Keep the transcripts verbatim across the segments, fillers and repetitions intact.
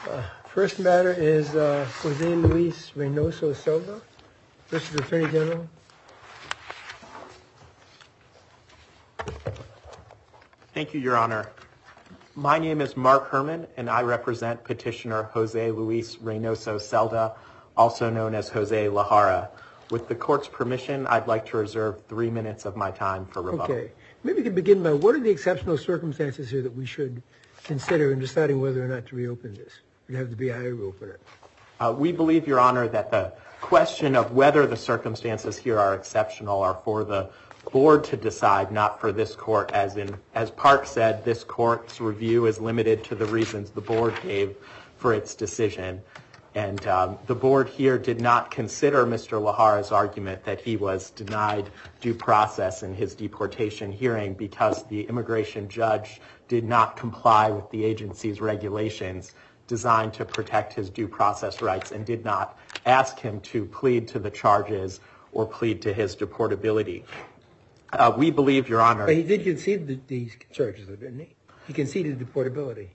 Uh, first matter is uh, Jose Luis Reynoso Silva versus Attorney General. Thank you, Your Honor. My name is Mark Herman, and I represent petitioner Jose Luis Reynoso Celda, also known as Jose Lahara. With the court's permission, I'd like to reserve three minutes of my time for rebuttal. Okay. Maybe we can begin by what are the exceptional circumstances here that we should consider in deciding whether or not to reopen this? We'd have the B I A reopen it. Uh, we believe, Your Honor, that the question of whether the circumstances here are exceptional are for the board to decide, not for this court. As in, as Park said, this court's review is limited to the reasons the board gave for its decision. And um, the board here did not consider Mister Lahara's argument that he was denied due process in his deportation hearing because the immigration judge did not comply with the agency's regulations designed to protect his due process rights and did not ask him to plead to the charges or plead to his deportability. Uh, we believe, Your Honor... But he did concede the, these charges, though, didn't he? He conceded deportability.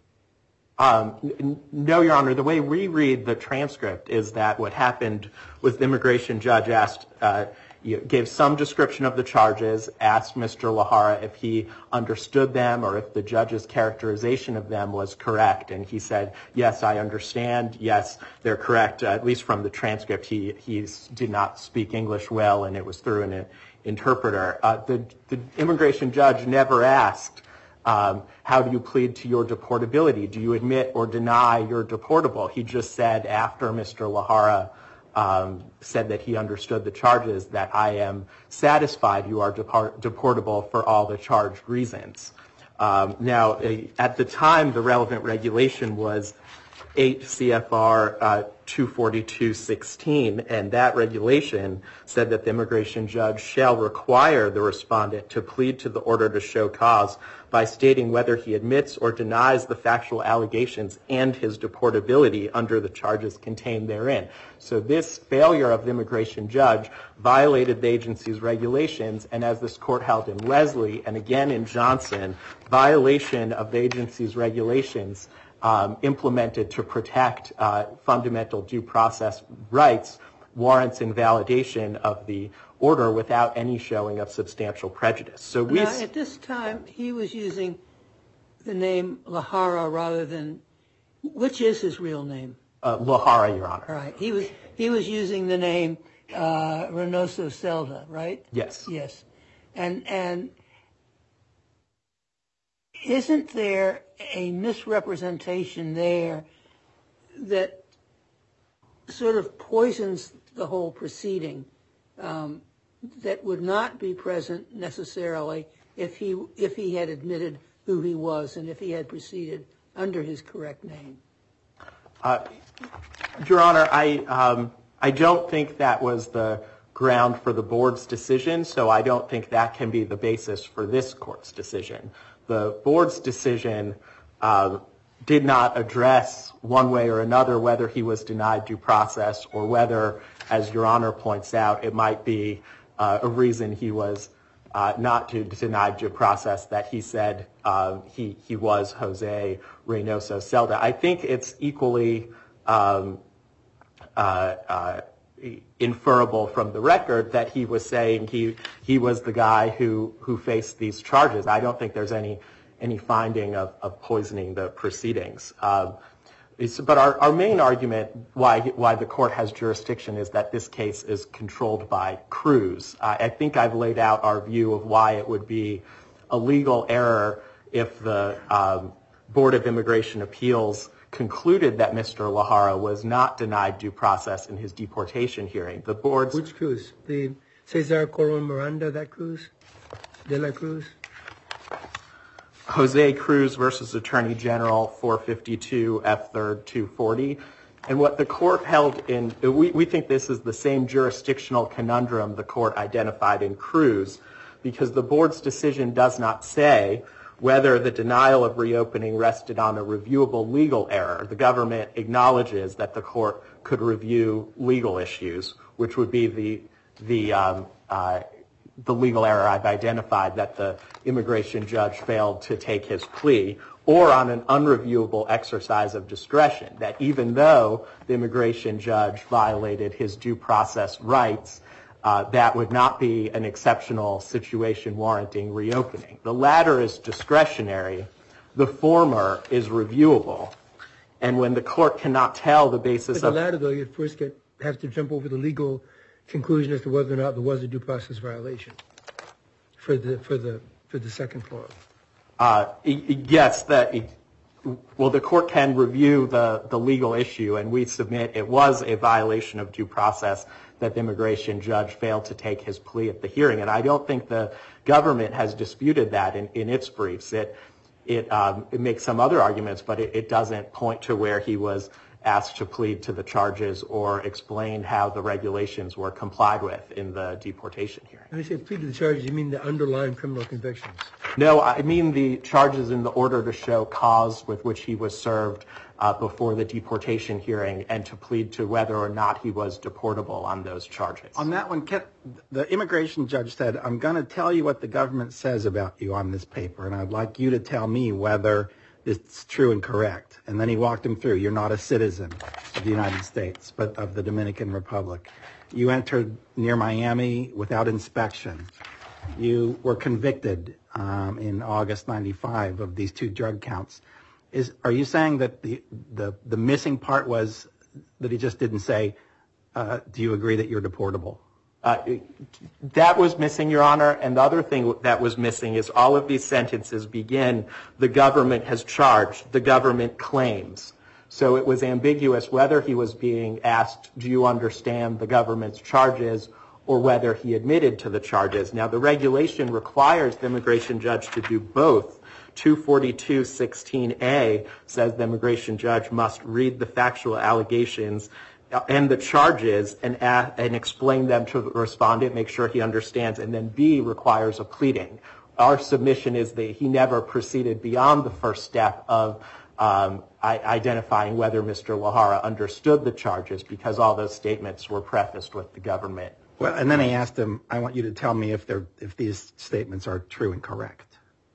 Um, n- no, Your Honor. The way we read the transcript is that what happened was the immigration judge asked, uh, gave some description of the charges, asked Mister Lahara if he understood them or if the judge's characterization of them was correct. And he said, yes, I understand. Yes, they're correct. Uh, at least from the transcript, he, he did not speak English well, and it was through an interpreter. Uh, the, the immigration judge never asked, um, how do you plead to your deportability? Do you admit or deny you're deportable? He just said, after Mister Lahara um, said that he understood the charges, that I am satisfied you are depart- deportable for all the charged reasons. Um, now, uh, at the time, the relevant regulation was eight C F R uh, two forty-two sixteen, and that regulation said that the immigration judge shall require the respondent to plead to the order to show cause by stating whether he admits or denies the factual allegations and his deportability under the charges contained therein. So this failure of the immigration judge violated the agency's regulations, and as this court held in Leslie and again in Johnson, violation of the agency's regulations Um, implemented to protect uh, fundamental due process rights warrants invalidation of the order without any showing of substantial prejudice. So we now, at this time, he was using the name Lahara rather than, which is his real name? Uh, Lahara, Your Honor. All right. He was he was using the name uh, Reynoso Celda, right? Yes. Yes. And and isn't there a misrepresentation there that sort of poisons the whole proceeding um, that would not be present necessarily if he if he had admitted who he was and if he had proceeded under his correct name? Uh, Your Honor, I um, I don't think that was the ground for the board's decision, so I don't think that can be the basis for this court's decision. The board's decision uh, did not address one way or another whether he was denied due process or whether, as Your Honor points out, it might be uh, a reason he was uh, not to denied due process that he said uh, he, he was Jose Reynoso Celda. I think it's equally um, uh, uh, inferable from the record that he was saying he he was the guy who who faced these charges. I don't think there's any any finding of, of poisoning the proceedings. Um, but our, our main argument why why the court has jurisdiction is that this case is controlled by Cruz. Uh, I think I've laid out our view of why it would be a legal error if the um, Board of Immigration Appeals concluded that Mister Lahara was not denied due process in his deportation hearing. The board's... Which Cruz? The Cesar Coron Miranda, that Cruz? De la Cruz? Jose Cruz versus Attorney General four fifty-two F third two forty. And what the court held in... We, we think this is the same jurisdictional conundrum the court identified in Cruz, because the board's decision does not say whether the denial of reopening rested on a reviewable legal error. The government acknowledges that the court could review legal issues, which would be the the um, uh, the legal error I've identified, that the immigration judge failed to take his plea, or on an unreviewable exercise of discretion, that even though the immigration judge violated his due process rights, uh, that would not be an exceptional situation warranting reopening. The latter is discretionary. The former is reviewable. And when the court cannot tell the basis but of... the latter, though, you first get, have to jump over the legal conclusion as to whether or not there was a due process violation for the, for the, for the second clause. Uh, yes, that, well, the court can review the, the legal issue, and we submit it was a violation of due process that the immigration judge failed to take his plea at the hearing. And I don't think the government has disputed that in, in its briefs. It, it, um, it makes some other arguments, but it, it doesn't point to where he was asked to plead to the charges or explain how the regulations were complied with in the deportation hearing. When you say plead to the charges, you mean the underlying criminal convictions? No, I mean the charges in the order to show cause with which he was served uh, before the deportation hearing, and to plead to whether or not he was deportable on those charges. On that one, the immigration judge said, I'm going to tell you what the government says about you on this paper, and I'd like you to tell me whether it's true and correct. And then he walked him through. You're not a citizen of the United States, but of the Dominican Republic. You entered near Miami without inspection. You were convicted um, in August ninety-five of these two drug counts. Is are you saying that the the, the missing part was that he just didn't say, uh, do you agree that you're deportable? Uh, that was missing, Your Honor. And the other thing that was missing is all of these sentences begin, the government has charged, the government claims. So it was ambiguous whether he was being asked, do you understand the government's charges, or whether he admitted to the charges. Now, the regulation requires the immigration judge to do both. two forty-two sixteen A says the immigration judge must read the factual allegations and the charges and add, and explain them to the respondent, make sure he understands, and then B requires a pleading. Our submission is that he never proceeded beyond the first step of um, identifying whether Mister Lahara understood the charges, because all those statements were prefaced with the government. Well, and then he asked him, I want you to tell me if they're if these statements are true and correct.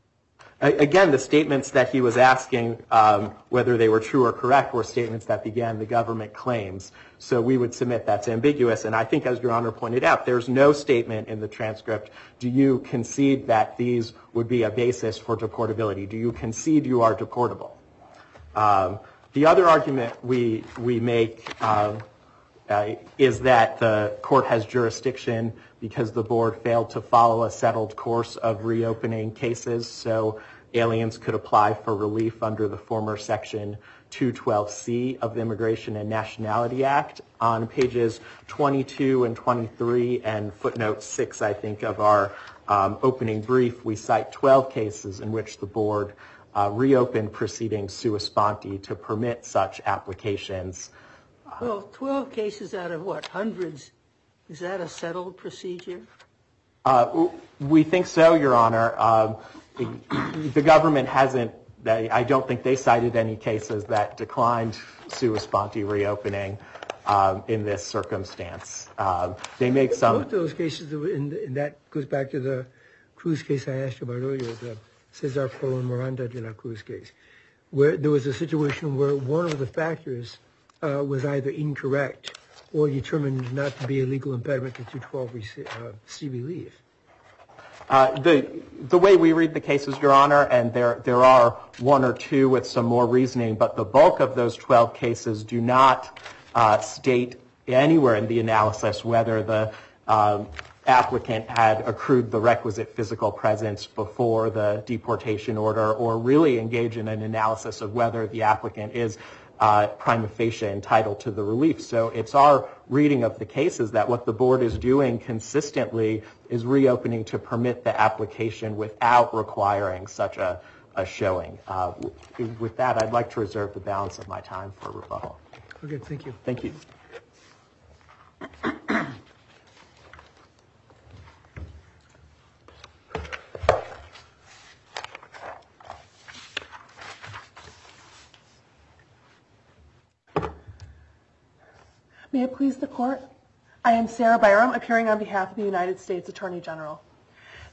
Again, the statements that he was asking um, whether they were true or correct were statements that began the government claims. So we would submit that's ambiguous. And I think, as Your Honor pointed out, there's no statement in the transcript. Do you concede that these would be a basis for deportability? Do you concede you are deportable? Um, the other argument we we make um, uh, is that the court has jurisdiction because the board failed to follow a settled course of reopening cases, so aliens could apply for relief under the former Section two twelve C of the Immigration and Nationality Act. On pages twenty-two and twenty-three and footnote six, I think, of our um, opening brief, we cite twelve cases in which the board uh, reopened proceedings sua sponte to permit such applications. Well, twelve cases out of what, hundreds? Is that a settled procedure? Uh, we think so, Your Honor. Um, the government hasn't, they, I don't think they cited any cases that declined sua sponte reopening um, in this circumstance. Um, they make some... Both those cases, and that goes back to the Cruz case I asked you about earlier, the Cesar Polo and Miranda de la Cruz case, where there was a situation where one of the factors uh, was either incorrect or determined not to be a legal impediment to two twelve C relief. Uh, the the way we read the cases, Your Honor, and there there are one or two with some more reasoning, but the bulk of those twelve cases do not uh, state anywhere in the analysis whether the um, applicant had accrued the requisite physical presence before the deportation order, or really engage in an analysis of whether the applicant is Uh, prima facie entitled to the relief. So it's our reading of the cases that what the board is doing consistently is reopening to permit the application without requiring such a, a showing. Uh, with that, I'd like to reserve the balance of my time for rebuttal. Okay, thank you. Thank you. May it please the Court? I am Sarah Byram, appearing on behalf of the United States Attorney General.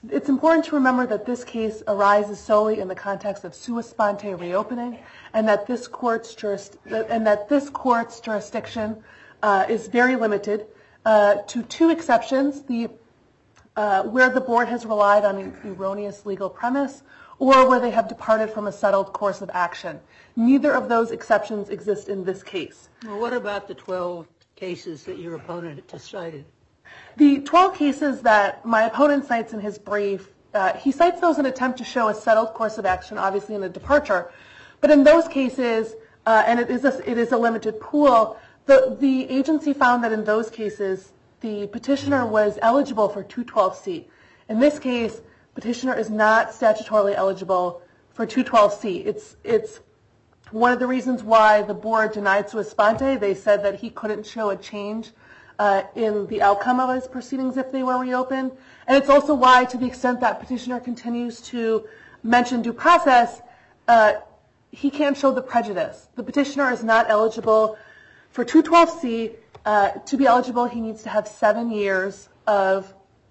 it's important to remember that this case arises solely in the context of sua sponte reopening, and that this court's juris- and that this court's jurisdiction uh, is very limited uh, to two exceptions: the uh, where the board has relied on an erroneous legal premise, or where they have departed from a settled course of action. Neither of those exceptions exist in this case. Well, what about the twelve cases that your opponent just cited? The twelve cases that my opponent cites in his brief, uh, he cites those in an attempt to show a settled course of action, obviously in a departure. But in those cases, uh, and it is a, it is a limited pool, the, the agency found that in those cases, the petitioner was eligible for two twelve C. In this case, petitioner is not statutorily eligible for two twelve C. It's, it's one of the reasons why the board denied sua sponte. They said that he couldn't show a change uh, in the outcome of his proceedings if they were reopened. And it's also why, to the extent that petitioner continues to mention due process, uh, he can't show the prejudice. The petitioner is not eligible for two twelve C. Uh, to be eligible, he needs to have seven years of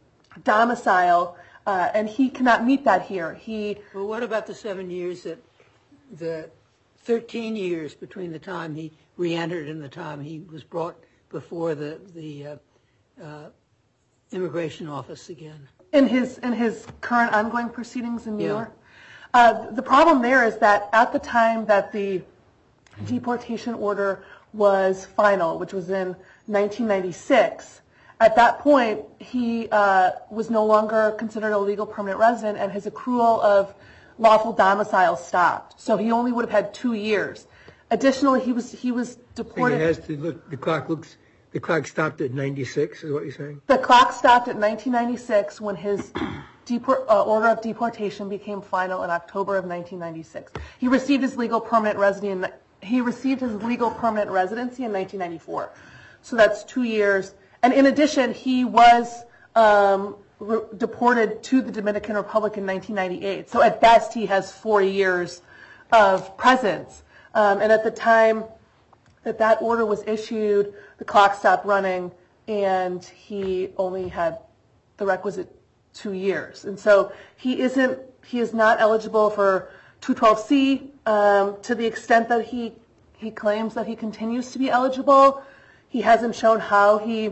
domicile, uh, and he cannot meet that here. He. Well, what about the seven years that the thirteen years between the time he re-entered and the time he was brought before the the uh, uh, immigration office again? In his in his current ongoing proceedings in New Yeah. York, uh, the problem there is that at the time that the deportation order was final, which was in nineteen ninety-six, at that point he uh, was no longer considered a legal permanent resident, and his accrual of lawful domicile stopped. So he only would have had two years. Additionally, he was he was I think deported. it has to look. The clock looks. The clock stopped at ninety-six. Is what you're saying? The clock stopped at nineteen ninety-six when his deport, uh, order of deportation became final in October of nineteen ninety-six. He received his legal permanent residency. He received his legal permanent residency in nineteen ninety-four. So that's two years. And in addition, he was um, re- deported to the Dominican Republic in nineteen ninety-eight. So at best, he has four years of presence. Um, and at the time that that order was issued, the clock stopped running, and he only had the requisite two years. And so he isn't, he is not eligible for two twelve C um, to the extent that he he claims that he continues to be eligible. He hasn't shown how he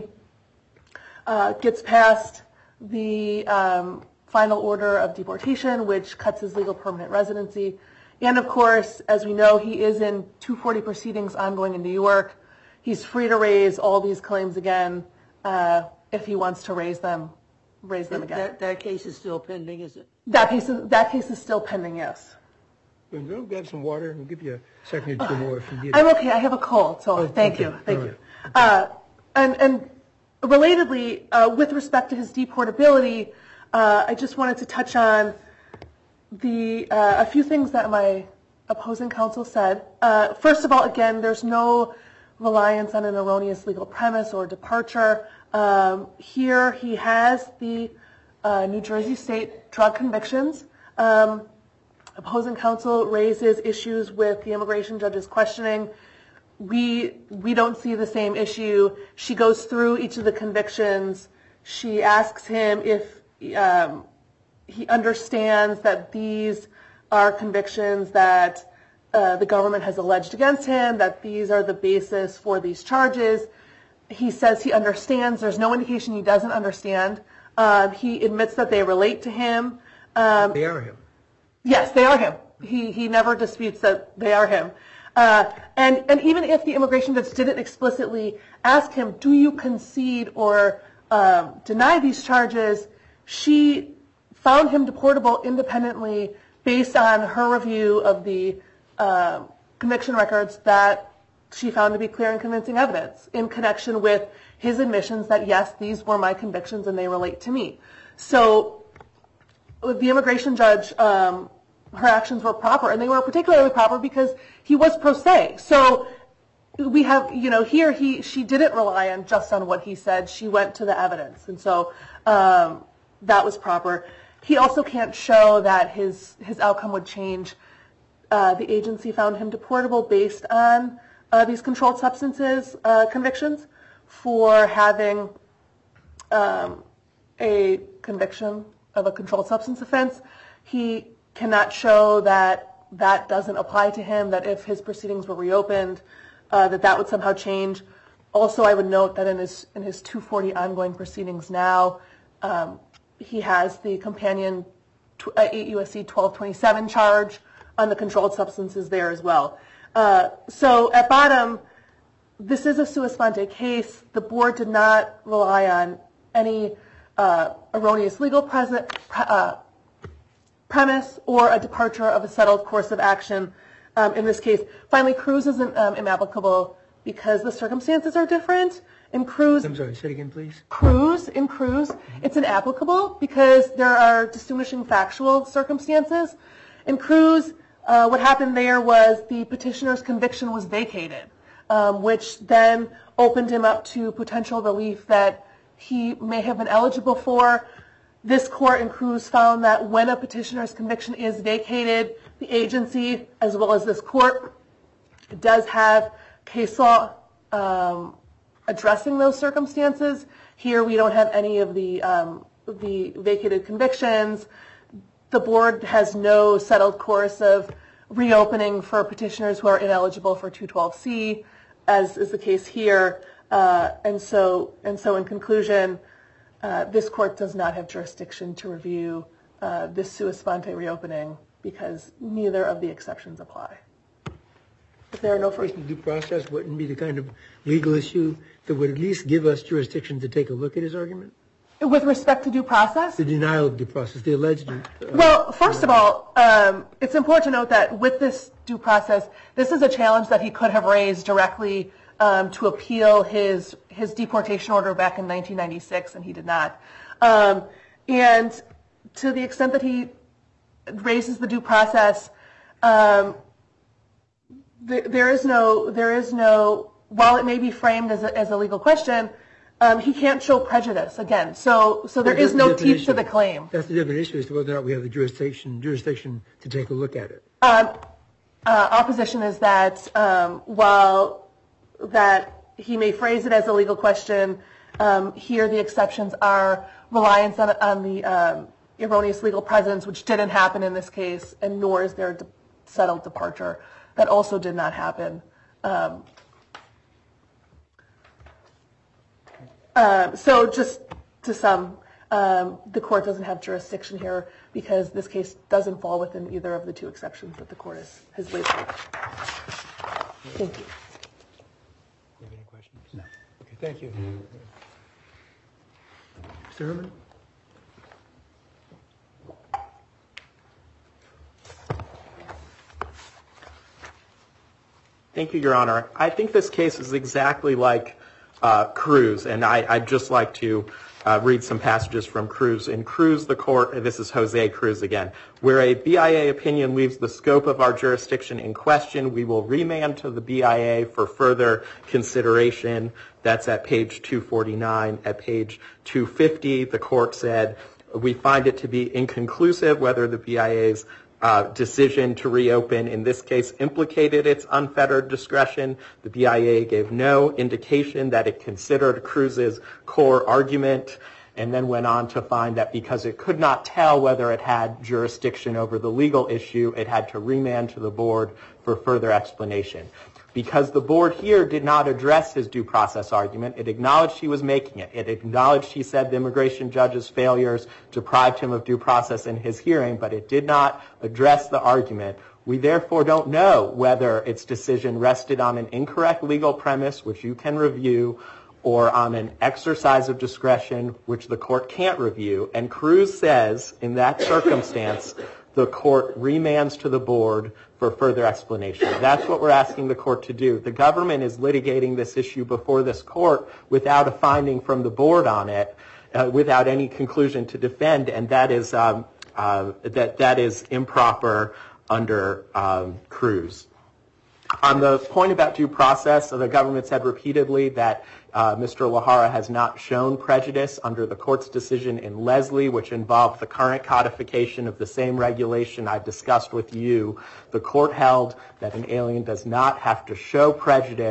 uh, gets past the um, final order of deportation, which cuts his legal permanent residency. And of course, as we know, he is in two forty proceedings ongoing in New York. He's free to raise all these claims again uh, if he wants to raise them, raise them again. That, that case is still pending, is it? That case is, that case is still pending, yes. We'll grab some water and we'll give you a second or two more if you need it. I'm okay. I have a cold, so Oh, thank okay. you. Thank All you. right. Uh, and, and relatedly, uh, with respect to his deportability, uh, I just wanted to touch on the uh, a few things that my opposing counsel said. Uh, first of all, again, there's no reliance on an erroneous legal premise or departure. Um, here he has the uh, New Jersey State drug convictions. Um, opposing counsel raises issues with the immigration judge's questioning. We we don't see the same issue. She goes through each of the convictions. She asks him if um, he understands that these are convictions that uh, the government has alleged against him, that these are the basis for these charges. He says he understands. There's no indication he doesn't understand. Uh, he admits that they relate to him. Um, They are him. Yes, they are him. He he never disputes that they are him. Uh, and and even if the immigration judge didn't explicitly ask him, do you concede or um, deny these charges, she found him deportable independently based on her review of the uh, conviction records that she found to be clear and convincing evidence in connection with his admissions that, yes, these were my convictions and they relate to me. So the immigration judge, um, her actions were proper, and they were particularly proper because he was pro se. So we have, you know, here he she didn't rely on just on what he said. She went to the evidence, and so um, that was proper. He also can't show that his his outcome would change. Uh, the agency found him deportable based on uh, these controlled substances uh, convictions for having um, a conviction of a controlled substance offense, he cannot show that that doesn't apply to him, that if his proceedings were reopened, uh, that that would somehow change. Also, I would note that in his in his two forty ongoing proceedings now, um, he has the companion tw- uh, eight U S C twelve twenty-seven charge on the controlled substances there as well. Uh, so at bottom, this is a sua sponte case. The board did not rely on any uh, erroneous legal present, uh, premise or a departure of a settled course of action um, in this case. Finally, Cruz isn't um, inapplicable because the circumstances are different. In Cruz, I'm sorry, say it again, please. Cruz, in Cruz, it's inapplicable because there are distinguishing factual circumstances. In Cruz, uh, what happened there was the petitioner's conviction was vacated, um, which then opened him up to potential relief that he may have been eligible for. This court in Cruz found that when a petitioner's conviction is vacated, the agency, as well as this court, does have case law um, addressing those circumstances. Here we don't have any of the um, the vacated convictions. The board has no settled course of reopening for petitioners who are ineligible for two twelve C, as is the case here. Uh, and so, and so, in conclusion, uh, this court does not have jurisdiction to review uh, this sua sponte reopening because neither of the exceptions apply. If there are no further Due process wouldn't be the kind of legal issue that would at least give us jurisdiction to take a look at his argument? with respect to due process. The denial of due process, the alleged. Uh, Well, first of all, um, it's important to note that with this due process, this is a challenge that he could have raised directly um, to appeal his his deportation order back in nineteen ninety-six, and he did not. Um, and to the extent that he raises the due process, um, th- there is no there is no while it may be framed as a, as a legal question, um, he can't show prejudice again. So so there is no teeth to the claim. That's the different issue as to whether or not we have the jurisdiction jurisdiction to take a look at it. Um, uh, our position is that um, while that he may phrase it as a legal question, um, here the exceptions are reliance on, on the um, erroneous legal presence, which didn't happen in this case, and nor is there a de- settled departure. That also did not happen. Um, uh, so just to sum, um, the court doesn't have jurisdiction here because this case doesn't fall within either of the two exceptions that the court has, has laid out. Thank you. You have any questions? No. Okay, thank you. Mister Herman? Thank you, Your Honor. I think this case is exactly like uh, Cruz, and I, I'd just like to uh, read some passages from Cruz. In Cruz, the court, this is Jose Cruz again, where a B I A opinion leaves the scope of our jurisdiction in question, we will remand to the B I A for further consideration. That's at page two forty-nine. At page two fifty, the court said, we find it to be inconclusive whether the B I A's Uh, decision to reopen in this case implicated its unfettered discretion. The B I A gave no indication that it considered Cruz's core argument, and then went on to find that because it could not tell whether it had jurisdiction over the legal issue, it had to remand to the board for further explanation. Because the board here did not address his due process argument, it acknowledged he was making it. It acknowledged he said the immigration judge's failures deprived him of due process in his hearing, but it did not address the argument. We therefore don't know whether its decision rested on an incorrect legal premise, which you can review, or on an exercise of discretion, which the court can't review. And Cruz says, in that circumstance, the court remands to the board for further explanation. That's what we're asking the court to do. The government is litigating this issue before this court without a finding from the board on it, uh, without any conclusion to defend, and that is um, uh, that that is improper under um, Cruz. On the point about due process, the government said repeatedly that uh, Mister Lahara has not shown prejudice under the court's decision in Leslie, which involved the current codification of the same regulation I discussed with you. The court held that an alien does not have to show prejudice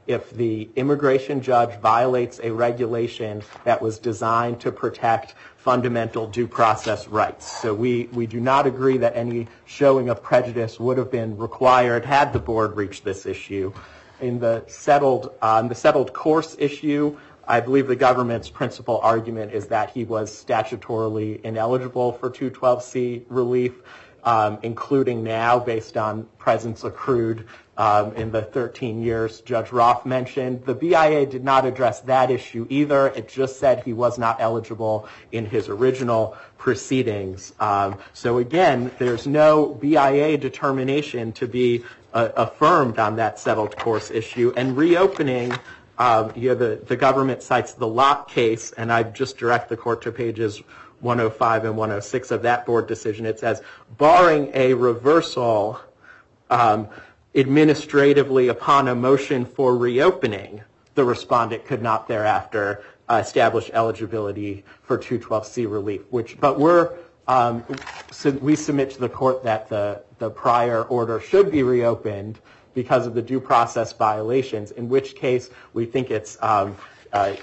if the immigration judge violates a regulation that was designed to protect fundamental due process rights. So we, we do not agree that any showing of prejudice would have been required had the board reached this issue. In the settled, um, the settled course issue, I believe the government's principal argument is that he was statutorily ineligible for two twelve C relief, um, including now based on presence accrued um, in the thirteen years Judge Roth mentioned. The B I A did not address that issue either. It just said he was not eligible in his original proceedings. Um, so again, there's no B I A determination to be uh, affirmed on that settled course issue. And reopening, um, you know, the, the government cites the Locke case, and I just direct the court to pages one oh five and one oh six of that board decision. It says, barring a reversal um, administratively upon a motion for reopening, the respondent could not thereafter uh, establish eligibility for two twelve C relief. Which, but we're um, so we submit to the court that the the prior order should be reopened because of the due process violations. In which case, we think it's um, uh,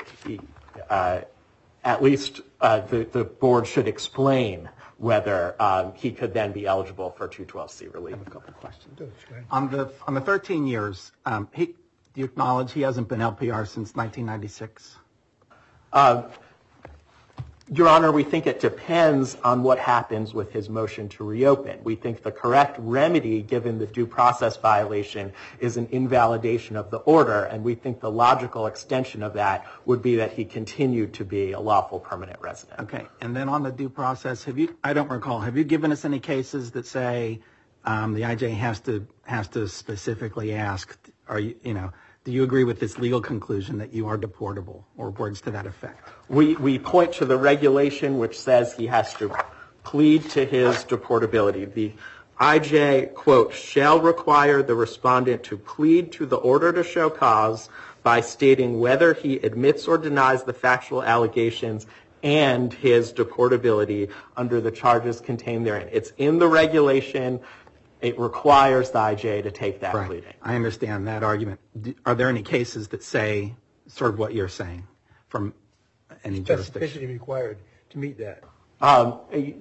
uh, at least uh, the the board should explain whether um, he could then be eligible for two twelve C relief. I have a couple of questions. On the on the thirteen years, um, he, do you acknowledge he hasn't been L P R since nineteen ninety-six? Um, Your Honor, we think it depends on what happens with his motion to reopen. We think the correct remedy, given the due process violation, is an invalidation of the order, and we think the logical extension of that would be that he continued to be a lawful permanent resident. Okay, and then on the due process, have you? I don't recall. Have you given us any cases that say um, the I J has to has to specifically ask? Are you you know? Do you agree with this legal conclusion that you are deportable, or words to that effect? We we point to the regulation which says he has to plead to his deportability. The I J, quote, shall require the respondent to plead to the order to show cause by stating whether he admits or denies the factual allegations and his deportability under the charges contained therein. It's in the regulation. It requires the I J to take that right. pleading. I understand that argument. Are there any cases that say sort of what you're saying from any jurisdiction? Specificity required to meet that. Um,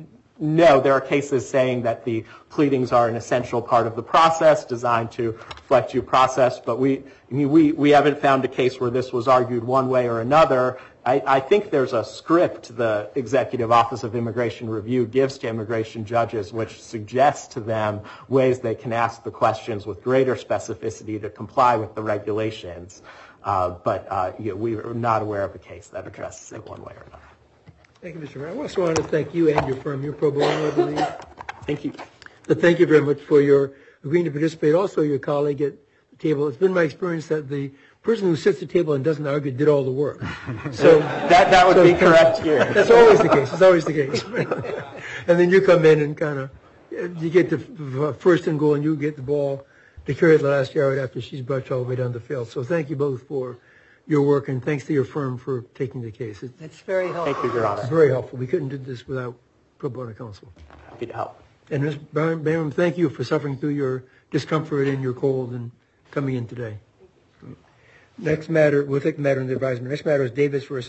no, there are cases saying that the pleadings are an essential part of the process designed to reflect due process, but we, I mean, we, we haven't found a case where this was argued one way or another. I, I think there's a script the Executive Office of Immigration Review gives to immigration judges which suggests to them ways they can ask the questions with greater specificity to comply with the regulations. Uh, but uh, you know, we are not aware of a case that addresses it one way or another. Thank you, Mister Mayor. I also want to thank you and your firm, your pro bono, I believe. Thank you. But thank you very much for your agreeing to participate. Also, your colleague at the table. It's been my experience that the person who sits at the table and doesn't argue did all the work. So that that would so be correct here. That's always the case. It's always the case. And then you come in and kind of you get the first and goal, and you get the ball to carry the last yard after she's brought you all the way down the field. So thank you both for your work, and thanks to your firm for taking the case. It's That's very helpful. Thank you, Your Honor. very helpful. We couldn't do this without pro bono counsel. Happy to help. And Miz Barham, thank you for suffering through your discomfort and your cold and coming in today. Next matter, we'll take the matter into advisement. Next matter is Davis versus